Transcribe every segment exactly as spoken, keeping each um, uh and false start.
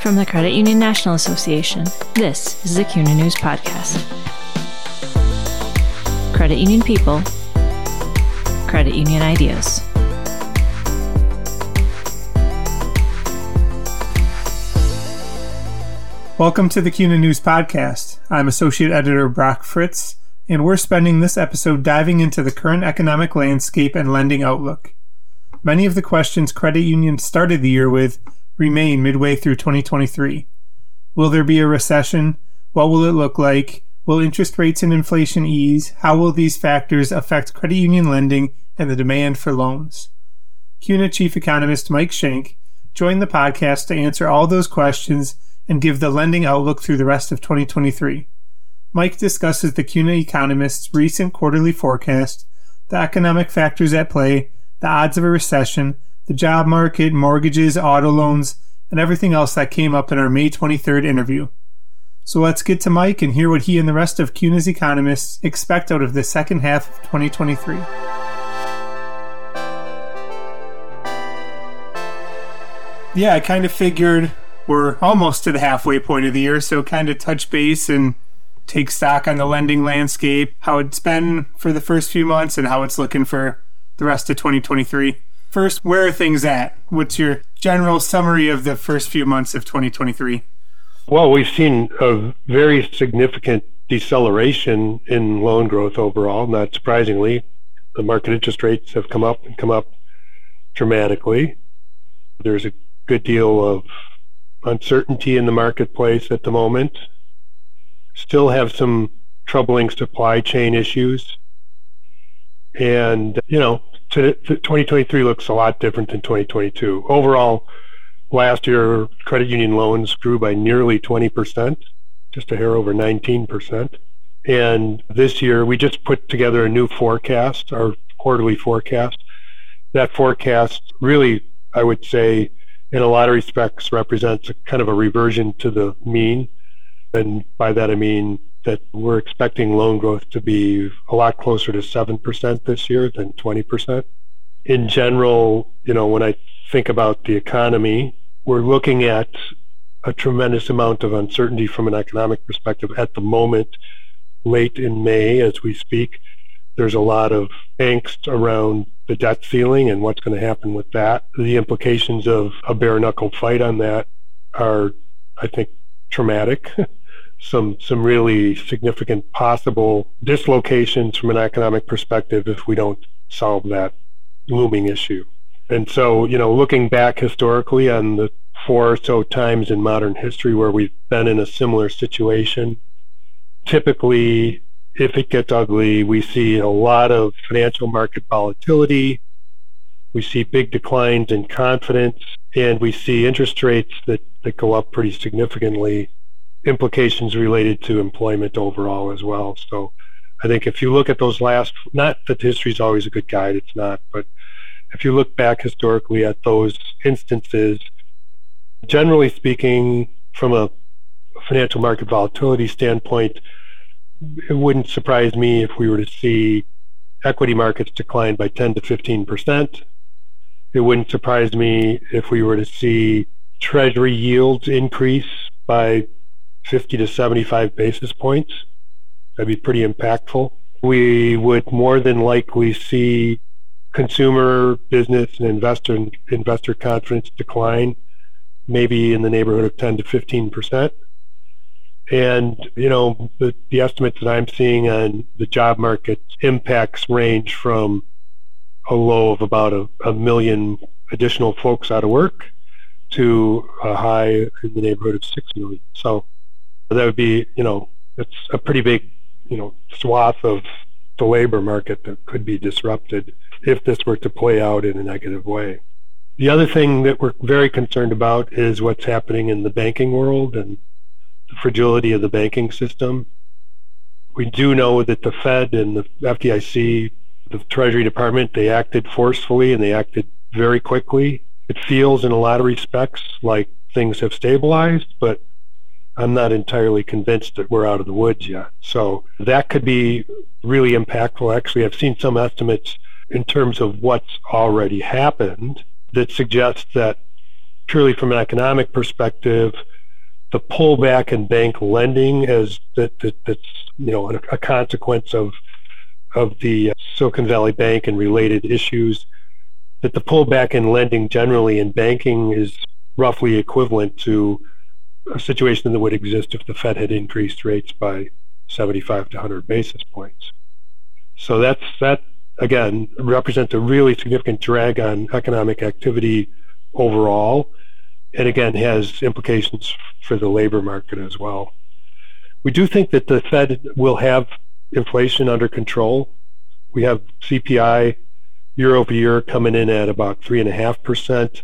From the Credit Union National Association, this is the C U N A News Podcast. Credit union people, credit union ideas. Welcome to the C U N A News Podcast. I'm Associate Editor Brock Fritz, and we're spending this episode diving into the current economic landscape and lending outlook. Many of the questions credit unions started the year with remain midway through twenty twenty-three. Will there be a recession? What will it look like? Will interest rates and inflation ease? How will these factors affect credit union lending and the demand for loans? C U N A Chief Economist Mike Schenk joined the podcast to answer all those questions and give the lending outlook through the rest of twenty twenty-three. Mike discusses the C U N A Economist's recent quarterly forecast, the economic factors at play, the odds of a recession, the job market, mortgages, auto loans, and everything else that came up in our May twenty-third interview. So let's get to Mike and hear what he and the rest of C U N A's economists expect out of the second half of twenty twenty-three. Yeah, I kind of figured we're almost to the halfway point of the year, so kind of touch base and take stock on the lending landscape, how it's been for the first few months and how it's looking for the rest of twenty twenty-three. First, where are things at? What's your general summary of the first few months of twenty twenty-three? Well, we've seen a very significant deceleration in loan growth overall. Not surprisingly, the market interest rates have come up and come up dramatically. There's a good deal of uncertainty in the marketplace at the moment. Still have some troubling supply chain issues. And, you know, twenty twenty-three looks a lot different than twenty twenty-two. Overall, last year, credit union loans grew by nearly twenty percent, just a hair over nineteen percent. And this year, we just put together a new forecast, our quarterly forecast. That forecast really, I would say, in a lot of respects, represents a kind of a reversion to the mean. And by that, I mean that we're expecting loan growth to be a lot closer to seven percent this year than twenty percent. In general, you know, when I think about the economy, we're looking at a tremendous amount of uncertainty from an economic perspective at the moment. Late in May, as we speak, there's a lot of angst around the debt ceiling and what's going to happen with that. The implications of a bare-knuckle fight on that are, I think, traumatic. some some really significant possible dislocations from an economic perspective if we don't solve that looming issue. And so, you know, looking back historically on the four or so times in modern history where we've been in a similar situation, typically, if it gets ugly, we see a lot of financial market volatility, we see big declines in confidence, and we see interest rates that, that go up pretty significantly, implications related to employment overall as well. So I think if you look at those last, not that history is always a good guide, it's not, but if you look back historically at those instances, generally speaking, from a financial market volatility standpoint, it wouldn't surprise me if we were to see equity markets decline by ten to fifteen percent. It wouldn't surprise me if we were to see treasury yields increase by fifty to seventy-five basis points. That'd be pretty impactful. We would more than likely see consumer, business, and investor investor confidence decline, maybe in the neighborhood of ten to fifteen percent. And, you know, the, the estimates that I'm seeing on the job market impacts range from a low of about a, a million additional folks out of work to a high in the neighborhood of six million. So that would be, you know, it's a pretty big, you know, swath of the labor market that could be disrupted if this were to play out in a negative way. The other thing that we're very concerned about is what's happening in the banking world and the fragility of the banking system. We do know that the Fed and the F D I C, the Treasury Department, they acted forcefully and they acted very quickly. It feels in a lot of respects like things have stabilized, but I'm not entirely convinced that we're out of the woods yet. So that could be really impactful. Actually, I've seen some estimates in terms of what's already happened that suggest that purely from an economic perspective, the pullback in bank lending as that, that that's you know a, a consequence of of the Silicon Valley Bank and related issues, that the pullback in lending generally in banking is roughly equivalent to a situation that would exist if the Fed had increased rates by seventy-five to one hundred basis points. So that's that again represents a really significant drag on economic activity overall, and again has implications for the labor market as well. We do think that the Fed will have inflation under control. We have C P I year over year coming in at about three and a half percent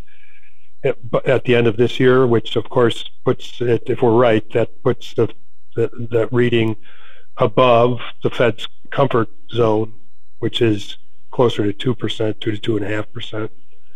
at the end of this year, which of course puts it, if we're right, that puts the, the that reading above the Fed's comfort zone, which is closer to two percent, two to two and a half percent.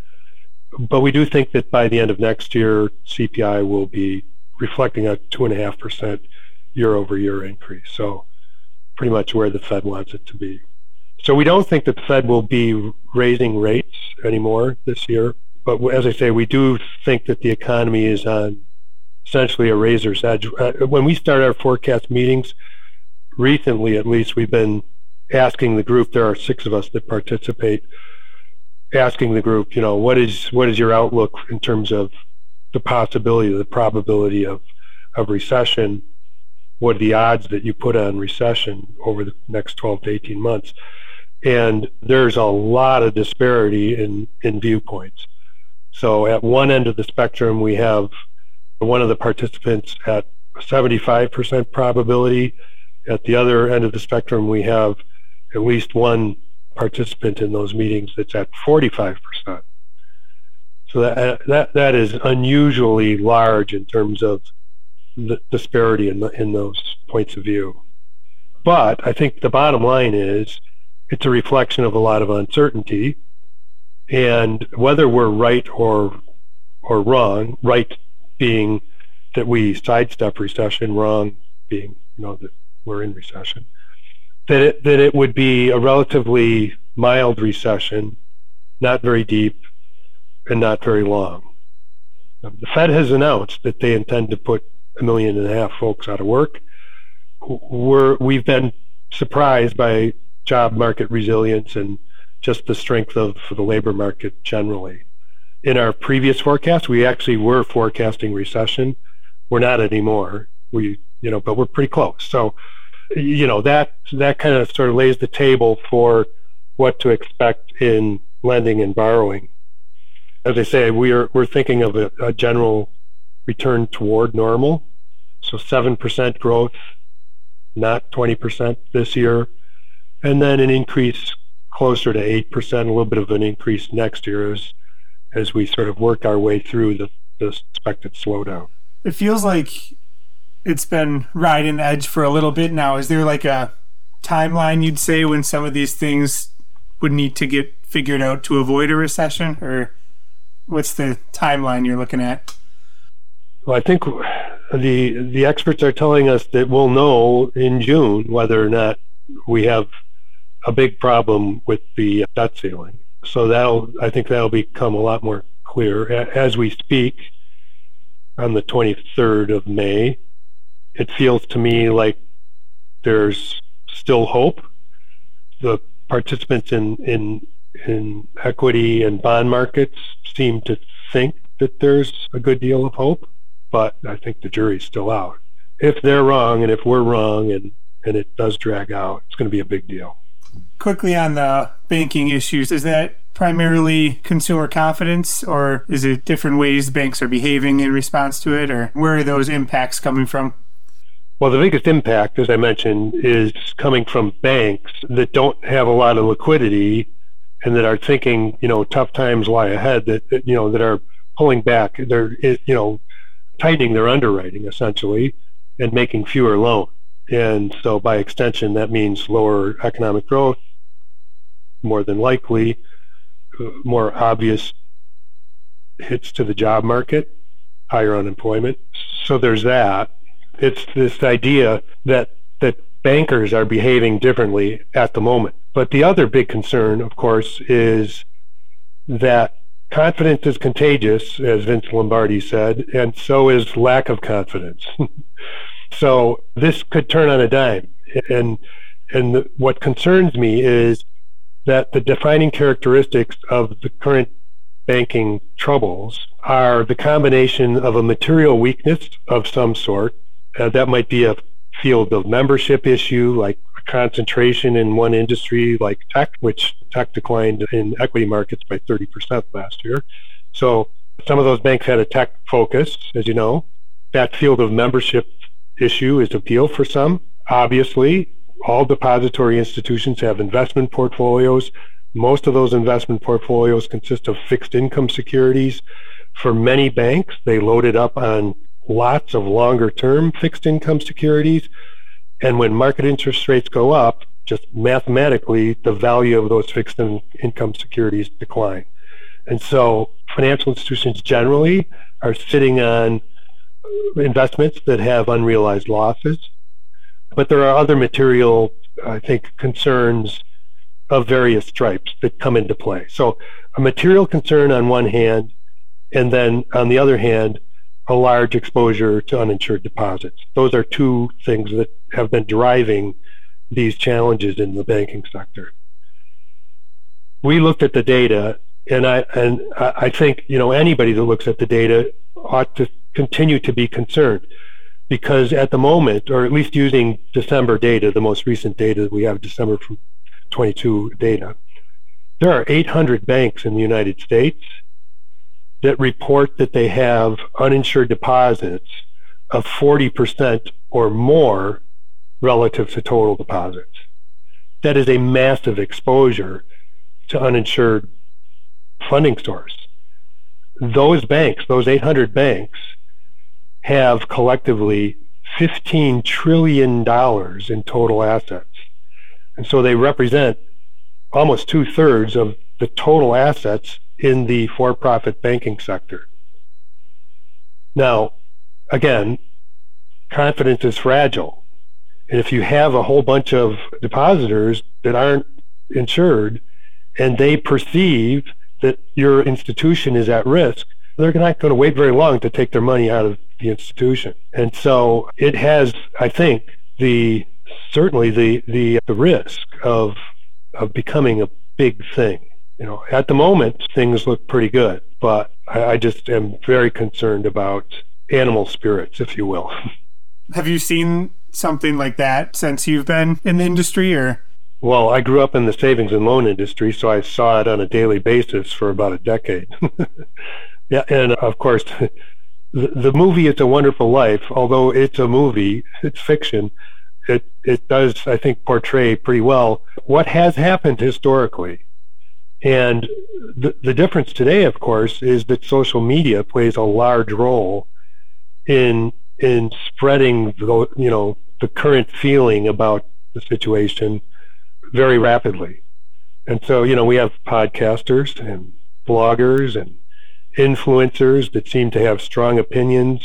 But we do think that by the end of next year, C P I will be reflecting a two and a half percent year over year increase. So pretty much where the Fed wants it to be. So we don't think that the Fed will be raising rates anymore this year. But as I say, we do think that the economy is on essentially a razor's edge. Uh, when we start our forecast meetings, recently at least, we've been asking the group, there are six of us that participate, asking the group, you know, what is what is your outlook in terms of the possibility, the probability of, of recession? What are the odds that you put on recession over the next twelve to eighteen months? And there's a lot of disparity in, in viewpoints. So at one end of the spectrum, we have one of the participants at seventy-five percent probability. At the other end of the spectrum, we have at least one participant in those meetings that's at forty-five percent. So that that that is unusually large in terms of the disparity in, the, in those points of view. But I think the bottom line is it's a reflection of a lot of uncertainty. And whether we're right or or wrong, right being that we sidestep recession, wrong being, you know, that we're in recession, that it, that it would be a relatively mild recession, not very deep and not very long. The Fed has announced that they intend to put a million and a half folks out of work. We're, we've been surprised by job market resilience and just the strength of the labor market generally. In our previous forecast, we actually were forecasting recession. We're not anymore. We, you know, but we're pretty close. So, you know, that that kind of sort of lays the table for what to expect in lending and borrowing. As I say, we are we're thinking of a, a general return toward normal. So seven percent growth, not twenty percent this year, and then an increase closer to eight percent, a little bit of an increase next year as, as we sort of work our way through the, the expected slowdown. It feels like it's been riding the edge for a little bit now. Is there like a timeline you'd say when some of these things would need to get figured out to avoid a recession? Or what's the timeline you're looking at? Well, I think the the experts are telling us that we'll know in June whether or not we have a big problem with the debt ceiling. So that'll, I think that'll become a lot more clear. As we speak, on the twenty-third of May, it feels to me like there's still hope. The participants in, in, in equity and bond markets seem to think that there's a good deal of hope, but I think the jury's still out. If they're wrong and if we're wrong and, and it does drag out, it's going to be a big deal. Quickly on the banking issues, is that primarily consumer confidence, or is it different ways banks are behaving in response to it, or where are those impacts coming from? Well, the biggest impact, as I mentioned, is coming from banks that don't have a lot of liquidity and that are thinking, you know, tough times lie ahead, that, that you know, that are pulling back, they're, you know, tightening their underwriting essentially and making fewer loans. And so by extension, that means lower economic growth, more than likely, more obvious hits to the job market, higher unemployment. So there's that. It's this idea that that bankers are behaving differently at the moment. But the other big concern, of course, is that confidence is contagious, as Vince Lombardi said, and so is lack of confidence. So this could turn on a dime. And and the, what concerns me is that the defining characteristics of the current banking troubles are the combination of a material weakness of some sort. Uh, that might be a field of membership issue, like a concentration in one industry like tech, which tech declined in equity markets by thirty percent last year. So some of those banks had a tech focus, as you know. That field of membership issue is appeal for some. Obviously, all depository institutions have investment portfolios. Most of those investment portfolios consist of fixed income securities. For many banks, they loaded up on lots of longer-term fixed income securities. And when market interest rates go up, just mathematically, the value of those fixed in- income securities decline. And so financial institutions generally are sitting on investments that have unrealized losses. But there are other material, I think, concerns of various stripes that come into play. So a material concern on one hand, and then on the other hand, a large exposure to uninsured deposits. Those are two things that have been driving these challenges in the banking sector. We looked at the data, and I and I think, you know, anybody that looks at the data ought to continue to be concerned, because at the moment, or at least using December data, the most recent data that we have, December from twenty-two data, there are eight hundred banks in the United States that report that they have uninsured deposits of forty percent or more relative to total deposits. That is a massive exposure to uninsured funding source. Those banks, those eight hundred banks, have collectively fifteen trillion dollars in total assets. And so they represent almost two-thirds of the total assets in the for-profit banking sector. Now, again, confidence is fragile. And if you have a whole bunch of depositors that aren't insured and they perceive that your institution is at risk, they're not going to wait very long to take their money out of the institution. And so it has, I think, the certainly the the, the risk of of becoming a big thing. You know, at the moment, things look pretty good, but I, I just am very concerned about animal spirits, if you will. Have you seen something like that since you've been in the industry, or? Well, I grew up in the savings and loan industry, so I saw it on a daily basis for about a decade. Yeah, and of course, the, the movie It's a Wonderful Life, although it's a movie, it's fiction, it, it does, I think, portray pretty well what has happened historically. And the, the difference today, of course, is that social media plays a large role in in spreading the, you know, the current feeling about the situation very rapidly. And so, you know, we have podcasters and bloggers and influencers that seem to have strong opinions,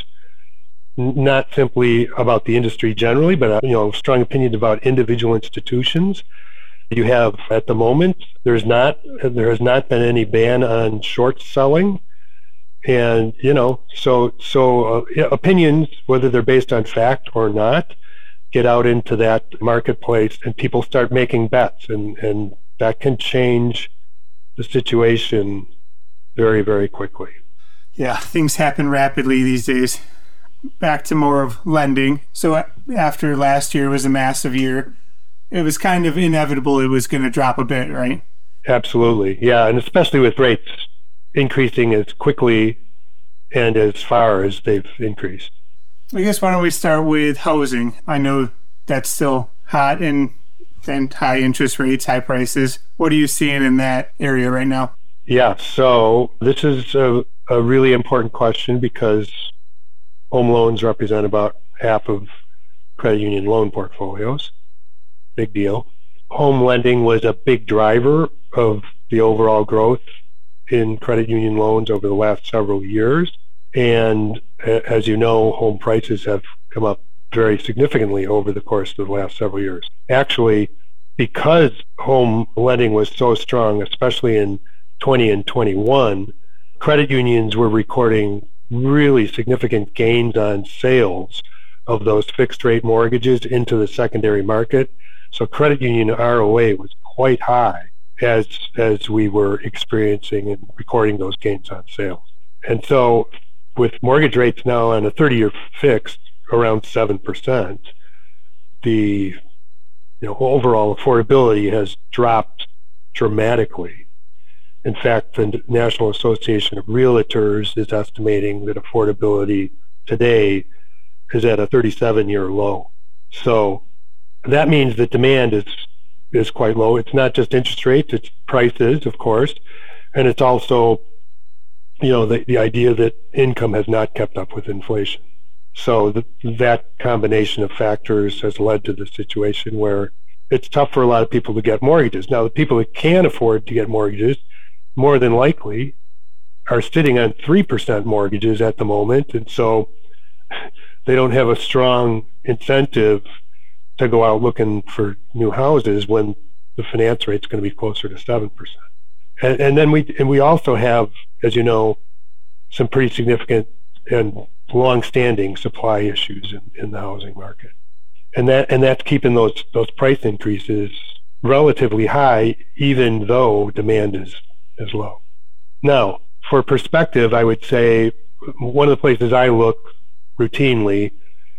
not simply about the industry generally, but, you know, strong opinions about individual institutions. You have, at the moment, there's not, there has not been any ban on short selling. And, you know, so, so uh, opinions, whether they're based on fact or not, get out into that marketplace and people start making bets, and, and that can change the situation very, very quickly. Yeah, things happen rapidly these days. Back to more of lending. So after last year was a massive year, it was kind of inevitable it was going to drop a bit, right? Absolutely, yeah, and especially with rates increasing as quickly and as far as they've increased. I guess why don't we start with housing? I know that's still hot, and and high interest rates, high prices. What are you seeing in that area right now? Yeah, so this is a, a really important question because home loans represent about half of credit union loan portfolios. Big deal. Home lending was a big driver of the overall growth in credit union loans over the last several years. And as you know, home prices have come up very significantly over the course of the last several years. Actually, because home lending was so strong, especially in twenty and twenty-one, credit unions were recording really significant gains on sales of those fixed rate mortgages into the secondary market. So credit union R O A was quite high as as we were experiencing and recording those gains on sales. And so with mortgage rates now on a thirty-year fixed around seven percent, the you know overall affordability has dropped dramatically. In fact, the National Association of Realtors is estimating that affordability today is at a thirty-seven-year low. So that means that demand is is quite low. It's not just interest rates, it's prices, of course, and it's also, you know, the, the idea that income has not kept up with inflation. So the, that combination of factors has led to the situation where it's tough for a lot of people to get mortgages. Now, the people that can afford to get mortgages, more than likely, are sitting on three percent mortgages at the moment, and so they don't have a strong incentive to go out looking for new houses when the finance rate's going to be closer to seven percent. And, and then we and we also have, as you know, some pretty significant and long-standing supply issues in, in the housing market. And that and that's keeping those those price increases relatively high, even though demand is, is low. Now, for perspective, I would say one of the places I look routinely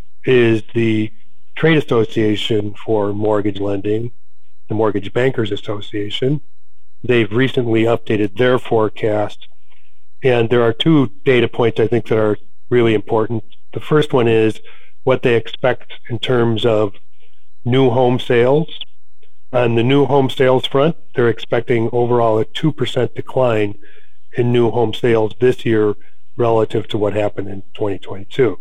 is the Trade Association for Mortgage Lending, the Mortgage Bankers Association. They've recently updated their forecast, and there are two data points I think that are really important. The first one is what they expect in terms of new home sales. On the new home sales front, they're expecting overall a two percent decline in new home sales this year relative to what happened in twenty twenty-two.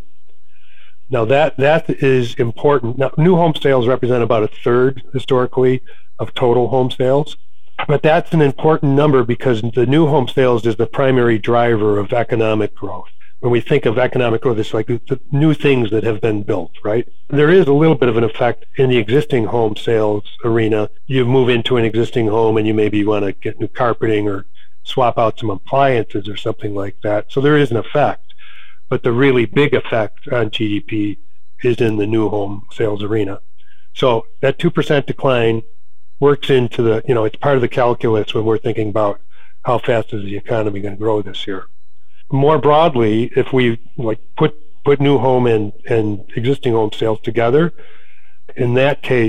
Now that that is important. Now, new home sales represent about a third historically of total home sales, but that's an important number because the new home sales is the primary driver of economic growth. When we think of economic growth, it's like the new things that have been built, right? There is a little bit of an effect in the existing home sales arena. You move into an existing home and you maybe want to get new carpeting or swap out some appliances or something like that. So there is an effect. But the really big effect on G D P is in the new home sales arena. So that two percent decline works into the, you know, it's part of the calculus when we're thinking about how fast is the economy going to grow this year. More broadly, if we like put put new home and, and existing home sales together, in that case,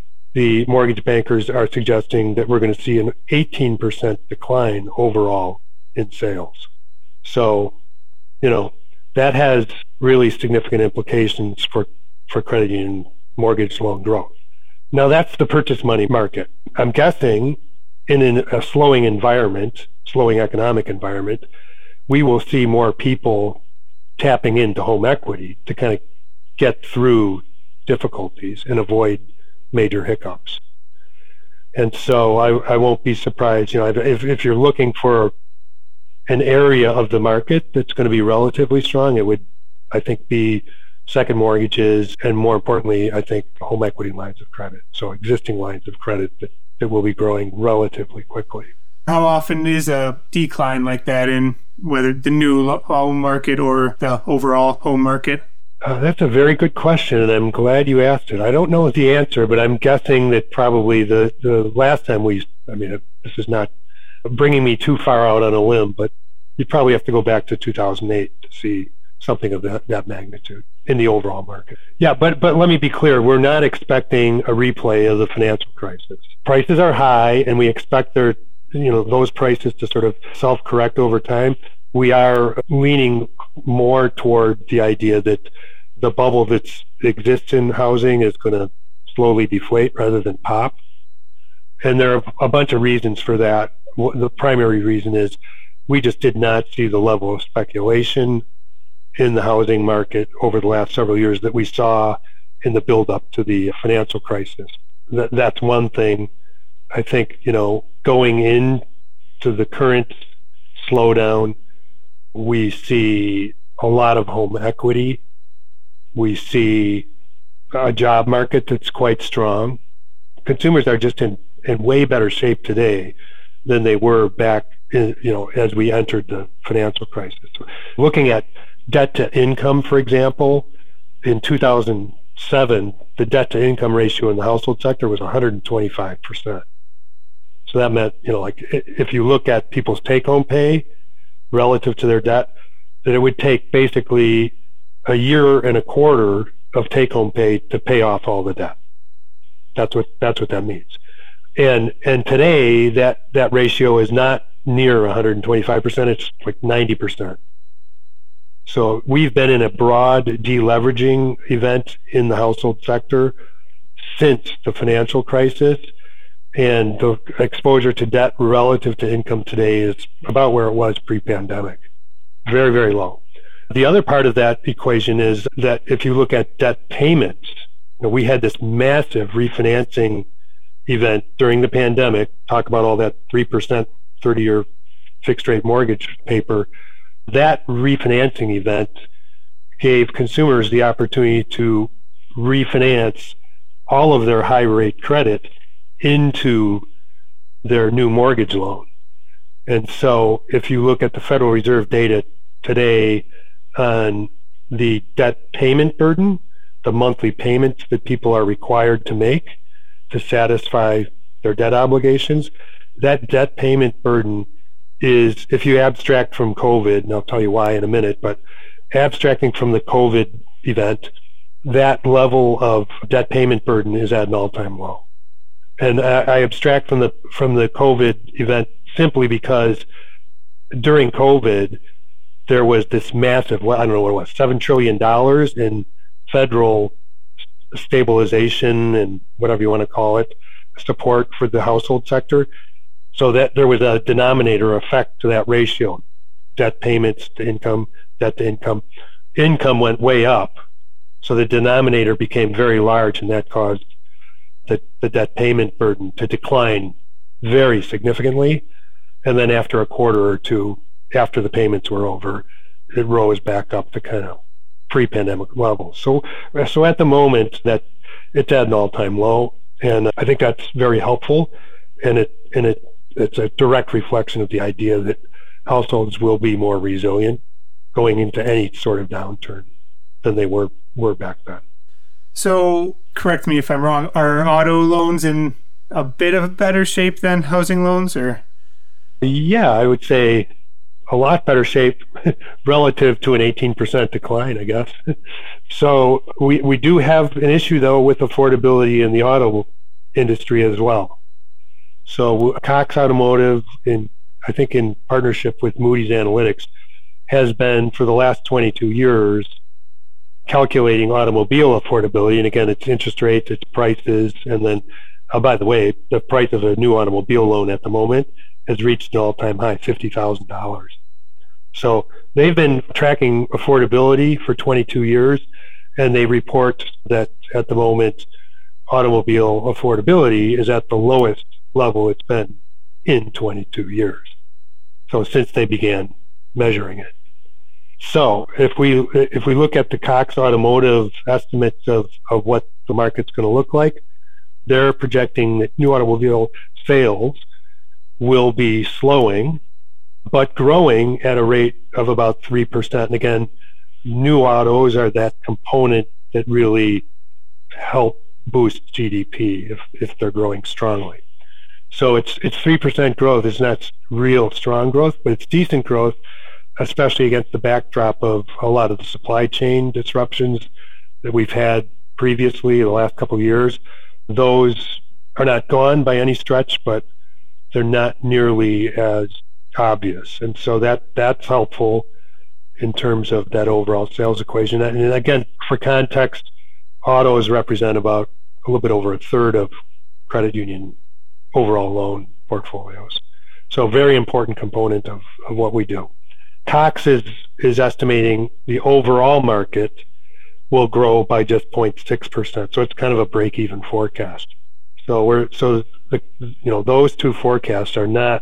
the mortgage bankers are suggesting that we're going to see an eighteen percent decline overall in sales. So, you know, that has really significant implications for, for credit union mortgage loan growth. Now, that's the purchase money market. I'm guessing in an, a slowing environment, slowing economic environment, we will see more people tapping into home equity to kind of get through difficulties and avoid major hiccups. And so I, I won't be surprised, you know, if, if you're looking for an area of the market that's going to be relatively strong, it would, I think, be second mortgages and, more importantly, I think, home equity lines of credit. So existing lines of credit that, that will be growing relatively quickly. How often is a decline like that in whether the new home market or the overall home market? Uh, that's a very good question, and I'm glad you asked it. I don't know the answer, but I'm guessing that probably the, the last time we, I mean, this is not bringing me too far out on a limb, but you probably have to go back to two thousand eight to see something of that, that magnitude in the overall market. Yeah, but but let me be clear. We're not expecting a replay of the financial crisis. Prices are high, and we expect their, you know, those prices to sort of self-correct over time. We are leaning more toward the idea that the bubble that exists in housing is going to slowly deflate rather than pop. And there are a bunch of reasons for that. The primary reason is we just did not see the level of speculation in the housing market over the last several years that we saw in the build-up to the financial crisis. That, that's one thing. I think, you know, going into the current slowdown, we see a lot of home equity. We see a job market that's quite strong. Consumers are just in, in way better shape today than they were back you know, as we entered the financial crisis. Looking at debt to income, for example, in two thousand seven, the debt to income ratio in the household sector was one hundred twenty-five percent. So that meant, you know, like if you look at people's take-home pay relative to their debt, that it would take basically a year and a quarter of take-home pay to pay off all the debt. That's what that's what that means. And and today that that ratio is not near one hundred twenty-five percent. It's like ninety percent. So we've been in a broad deleveraging event in the household sector since the financial crisis, and the exposure to debt relative to income today is about where it was pre-pandemic. Very, very low. The other part of that equation is that if you look at debt payments, you know, we had this massive refinancing event during the pandemic, talk about all that three percent thirty-year fixed-rate mortgage paper. That refinancing event gave consumers the opportunity to refinance all of their high-rate credit into their new mortgage loan. And so if you look at the Federal Reserve data today on the debt payment burden, the monthly payments that people are required to make to satisfy their debt obligations, that debt payment burden is, if you abstract from COVID, and I'll tell you why in a minute, but abstracting from the COVID event, that level of debt payment burden is at an all-time low. And I, I abstract from the from the COVID event simply because during COVID, there was this massive, well, I don't know what it was, seven trillion dollars in federal stabilization and whatever you want to call it, support for the household sector. So that there was a denominator effect to that ratio, debt payments to income, debt to income. Income went way up, so the denominator became very large, and that caused the, the debt payment burden to decline very significantly. And then after a quarter or two, after the payments were over, it rose back up to kind of pre-pandemic levels. So, so at the moment, that it's at an all-time low, and I think that's very helpful, and it and it it's a direct reflection of the idea that households will be more resilient going into any sort of downturn than they were were back then. So, correct me if I'm wrong, are auto loans in a bit of better shape than housing loans, or? Yeah, I would say a lot better shape relative to an eighteen percent decline, I guess. So we, we do have an issue, though, with affordability in the auto industry as well. So Cox Automotive, in I think in partnership with Moody's Analytics, has been for the last twenty-two years calculating automobile affordability. And again, it's interest rates, it's prices, and then, oh, by the way, the price of a new automobile loan at the moment has reached an all-time high, fifty thousand dollars. So they've been tracking affordability for twenty-two years, and they report that at the moment, automobile affordability is at the lowest level it's been in twenty-two years. So since they began measuring it. So if we if we look at the Cox Automotive estimates of, of what the market's going to look like, they're projecting that new automobile sales will be slowing, but growing at a rate of about three percent. And again, new autos are that component that really help boost G D P if, if they're growing strongly. So it's it's three percent growth. It's not real strong growth, but it's decent growth, especially against the backdrop of a lot of the supply chain disruptions that we've had previously the last couple of years. Those are not gone by any stretch, but they're not nearly as obvious. And so that that's helpful in terms of that overall sales equation. And again, for context, autos represent about a little bit over a third of credit union overall loan portfolios. So a very important component of, of what we do. Cox is, is estimating the overall market will grow by just zero point six percent. So it's kind of a break-even forecast. So we're so the, you know those two forecasts are not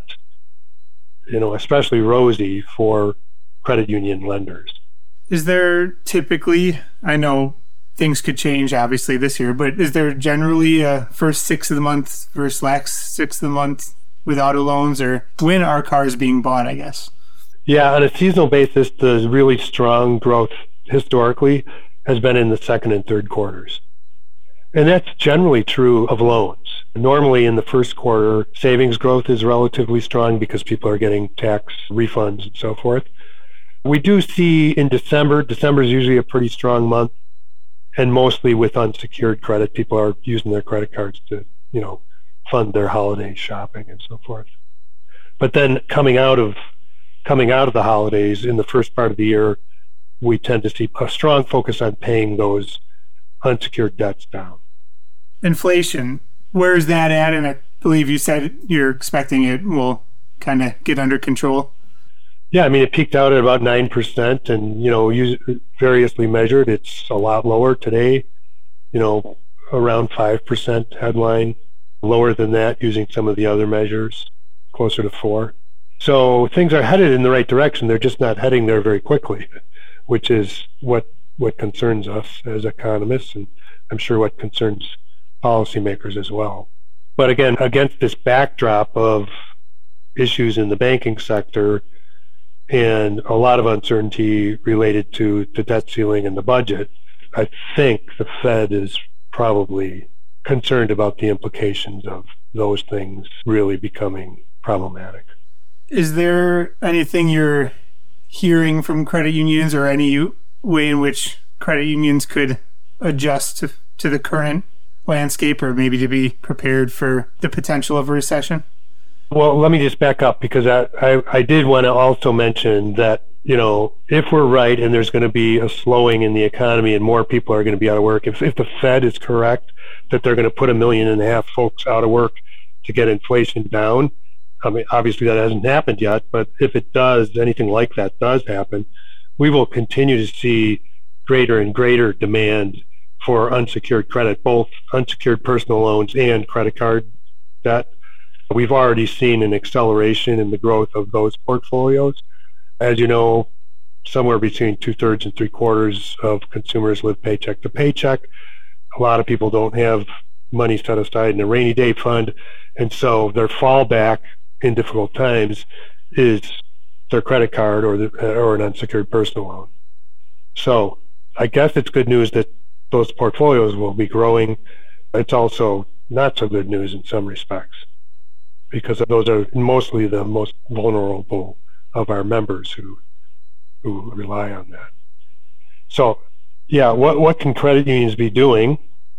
you know especially rosy for credit union lenders. Is there typically, I know things could change obviously this year, but is there generally a first six of the month versus last six of the month with auto loans, or when are cars being bought, I guess? Yeah, on a seasonal basis, the really strong growth historically has been in the second and third quarters. And that's generally true of loans. Normally in the first quarter, savings growth is relatively strong because people are getting tax refunds and so forth. We do see in December, December is usually a pretty strong month, and mostly with unsecured credit, people are using their credit cards to, you know, fund their holiday shopping and so forth. But then coming out of coming out of the holidays in the first part of the year, we tend to see a strong focus on paying those unsecured debts down. Inflation, where is that at? And I believe you said you're expecting it will kind of get under control. Yeah, I mean, it peaked out at about nine percent, and, you know, variously measured, it's a lot lower today, you know, around five percent headline, lower than that using some of the other measures, closer to four. So things are headed in the right direction. They're just not heading there very quickly, which is what what concerns us as economists, and I'm sure what concerns policymakers as well. But again, against this backdrop of issues in the banking sector and a lot of uncertainty related to the debt ceiling and the budget, I think the Fed is probably concerned about the implications of those things really becoming problematic. Is there anything you're hearing from credit unions, or any way in which credit unions could adjust to, to the current landscape, or maybe to be prepared for the potential of a recession? Well, let me just back up, because I, I, I did want to also mention that, you know, if we're right and there's going to be a slowing in the economy and more people are going to be out of work, if, if the Fed is correct that they're going to put a million and a half folks out of work to get inflation down, I mean, obviously that hasn't happened yet, but if it does, anything like that does happen, we will continue to see greater and greater demand for unsecured credit, both unsecured personal loans and credit card debt. We've already seen an acceleration in the growth of those portfolios. As you know, somewhere between two-thirds and three-quarters of consumers live paycheck to paycheck. A lot of people don't have money set aside in a rainy day fund, and so their fallback in difficult times is their credit card or the, or an unsecured personal loan. So I guess it's good news that those portfolios will be growing. It's also not so good news in some respects, because those are mostly the most vulnerable of our members who who rely on that. So, yeah, what what can credit unions be doing?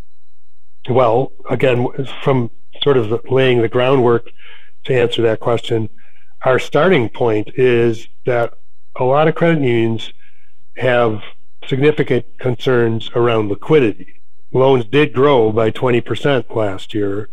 Well, again, from sort of laying the groundwork to answer that question, our starting point is that a lot of credit unions have significant concerns around liquidity. Loans did grow by twenty percent last year,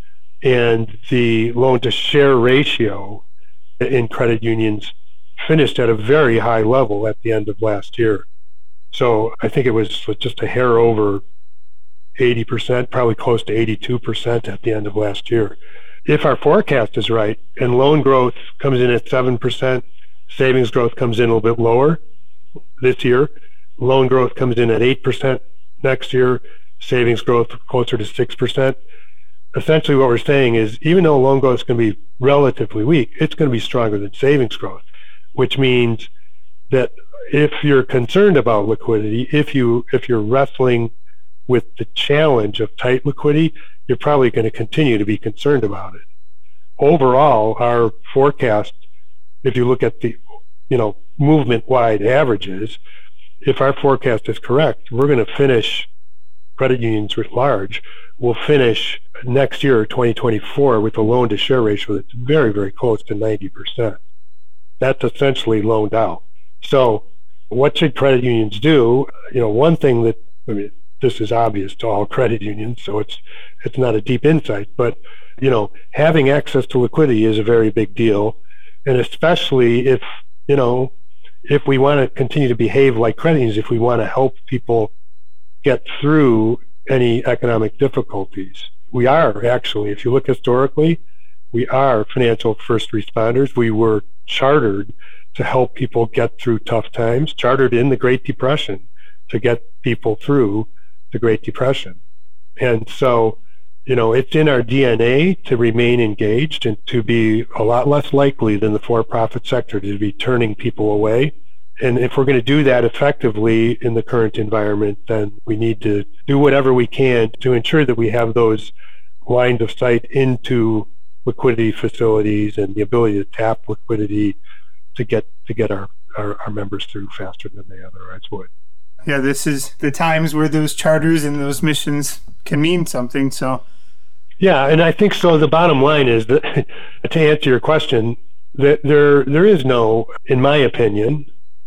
and the loan-to-share ratio in credit unions finished at a very high level at the end of last year. So I think it was just a hair over eighty percent, probably close to eighty-two percent at the end of last year. If our forecast is right and loan growth comes in at seven percent, savings growth comes in a little bit lower this year, loan growth comes in at eight percent next year, savings growth closer to six percent. Essentially what we're saying is, even though loan growth is going to be relatively weak, it's going to be stronger than savings growth, which means that if you're concerned about liquidity, if you if you're wrestling with the challenge of tight liquidity, you're probably going to continue to be concerned about it. Overall, our forecast, if you look at the, you know, movement-wide averages, if our forecast is correct, we're going to finish, credit unions writ large, will finish next year, twenty twenty-four, with a loan-to-share ratio that's very, very close to ninety percent. That's essentially loaned out. So what should credit unions do? You know, one thing that, I mean, this is obvious to all credit unions, so it's it's not a deep insight, but, you know, having access to liquidity is a very big deal, and especially if, you know, if we want to continue to behave like credit unions, if we want to help people get through any economic difficulties. We are actually, if you look historically, we are financial first responders. We were chartered to help people get through tough times, chartered in the Great Depression to get people through the Great Depression. And so You know, it's in our D N A to remain engaged and to be a lot less likely than the for-profit sector to be turning people away. And if we're going to do that effectively in the current environment, then we need to do whatever we can to ensure that we have those lines of sight into liquidity facilities and the ability to tap liquidity to get to get our, our, our members through faster than they otherwise would. Yeah, this is the times where those charters and those missions can mean something. So, yeah, and I think so. The bottom line is that, to answer your question, that there there is no, in my opinion,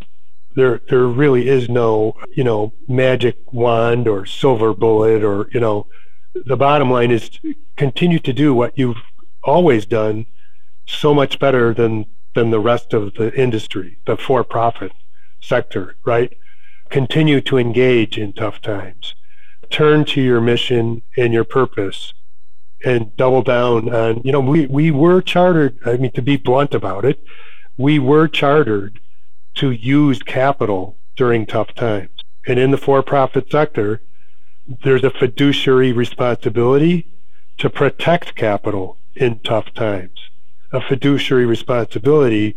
there there really is no, you know, magic wand or silver bullet, or, you know, the bottom line is to continue to do what you've always done so much better than than the rest of the industry, the for-profit sector, right? Continue to engage in tough times. Turn to your mission and your purpose and double down on, you know, we, we were chartered, I mean, to be blunt about it, we were chartered to use capital during tough times. And in the for-profit sector, there's a fiduciary responsibility to protect capital in tough times, a fiduciary responsibility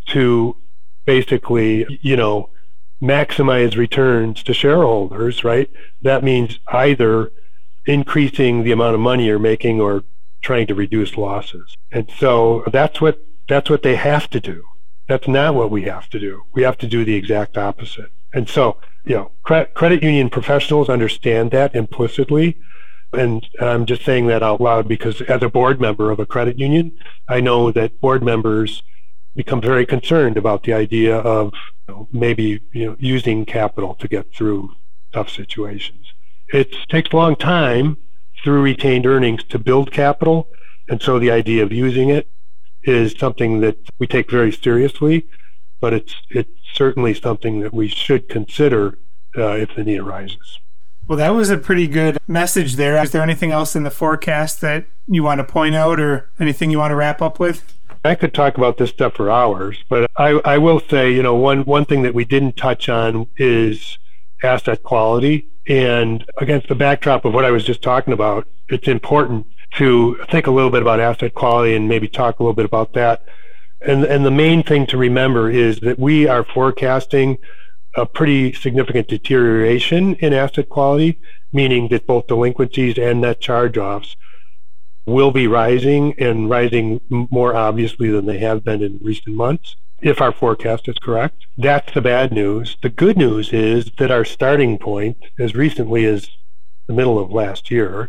to basically, you know, maximize returns to shareholders, right? That means either increasing the amount of money you're making or trying to reduce losses. And so that's what that's what they have to do. That's not what we have to do. We have to do the exact opposite. And so, you know, cre- credit union professionals understand that implicitly. And I'm just saying that out loud because as a board member of a credit union, I know that board members become very concerned about the idea of, you know, maybe, you know, using capital to get through tough situations. It takes a long time through retained earnings to build capital, and so the idea of using it is something that we take very seriously, but it's it's certainly something that we should consider uh, if the need arises. Well, that was a pretty good message there. Is there anything else in the forecast that you want to point out or anything you want to wrap up with? I could talk about this stuff for hours, but I, I will say, you know, one, one thing that we didn't touch on is asset quality. And against the backdrop of what I was just talking about, it's important to think a little bit about asset quality and maybe talk a little bit about that. And, and the main thing to remember is that we are forecasting a pretty significant deterioration in asset quality, meaning that both delinquencies and net charge-offs will be rising and rising more obviously than they have been in recent months, if our forecast is correct. That's the bad news. The good news is that our starting point, as recently as the middle of last year,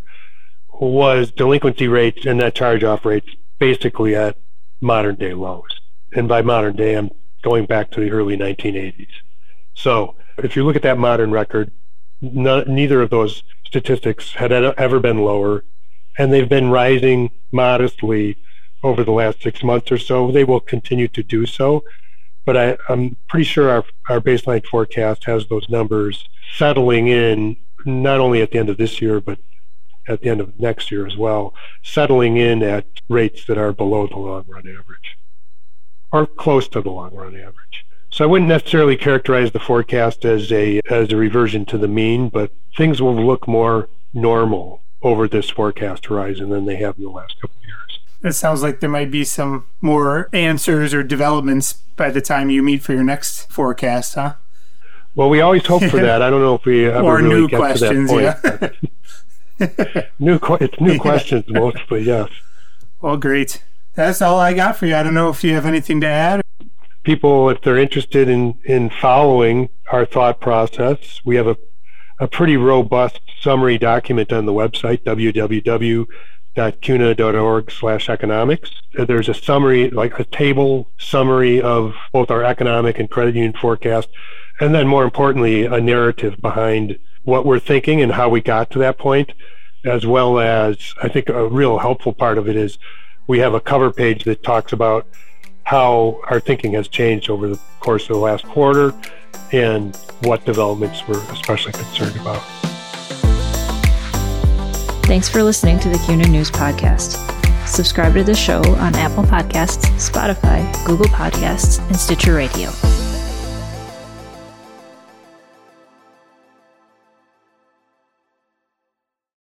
was delinquency rates and net charge-off rates basically at modern-day lows. And by modern day, I'm going back to the early nineteen eighties. So if you look at that modern record, no, neither of those statistics had ever been lower, and they've been rising modestly over the last six months or so. They will continue to do so, but I, I'm pretty sure our, our baseline forecast has those numbers settling in, not only at the end of this year, but at the end of next year as well, settling in at rates that are below the long-run average, or close to the long-run average. So I wouldn't necessarily characterize the forecast as a as a reversion to the mean, but things will look more normal over this forecast horizon than they have in the last couple of years. It sounds like there might be some more answers or developments by the time you meet for your next forecast, huh? Well, we always hope for that. I don't know if we ever or really new get questions, to that point. Yeah. new, it's new questions mostly, yes. Well, great. That's all I got for you. I don't know if you have anything to add. People, if they're interested in, in following our thought process, we have a, a pretty robust summary document on the website, w w w dot c u n a dot org slash economics. There's a summary, like a table summary of both our economic and credit union forecast, and then more importantly, a narrative behind what we're thinking and how we got to that point, as well as, I think a real helpful part of it is we have a cover page that talks about how our thinking has changed over the course of the last quarter and what developments we're especially concerned about. Thanks for listening to the C U N A News Podcast. Subscribe to the show on Apple Podcasts, Spotify, Google Podcasts, and Stitcher Radio.